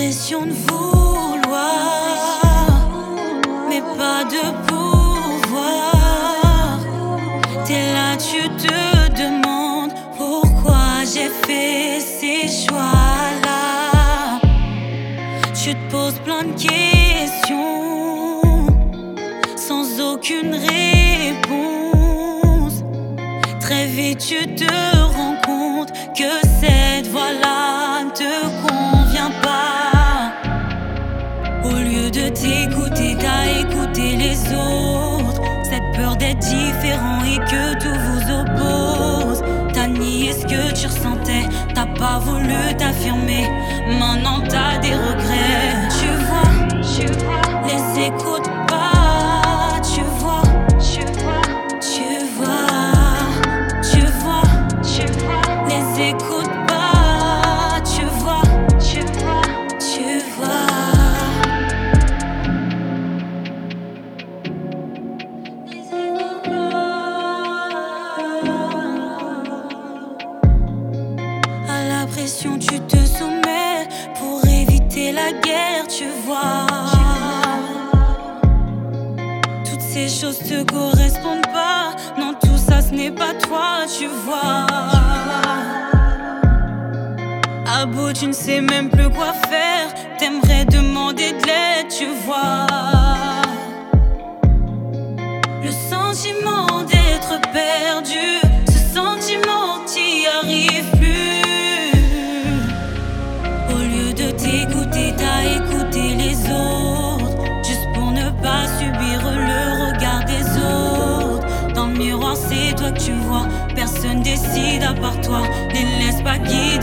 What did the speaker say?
l'impression de vouloir, mais pas de pouvoir. T'es là, tu te demandes pourquoi j'ai fait ces choix-là. Tu te poses plein de questions sans aucune réponse. Très vite tu te rends compte que cette voie-là ne te convient pas. Au lieu de t'écouter, t'as écouté les autres. Cette peur d'être différent et que tout vous oppose. T'as nié ce que tu ressentais, t'as pas voulu t'affirmer. Maintenant t'as des regrets. Tu vois, les écoute pas. Tu vois, les écoute pas. Tu vois. À la pression tu te soumets pour éviter la guerre, tu vois. Toutes ces choses te correspondent pas. Non, tout ça ce n'est pas toi, tu vois. À bout tu ne sais même plus quoi faire. T'aimerais demander de l'aide, tu vois. Le sentiment d'être perdu, ce sentiment que t'y arrives plus. Au lieu de t'écouter, t'as écouté les autres, juste pour ne pas subir le regard des autres. Dans le miroir c'est toi que tu vois, personne décide à part toi. Ne laisse pas guider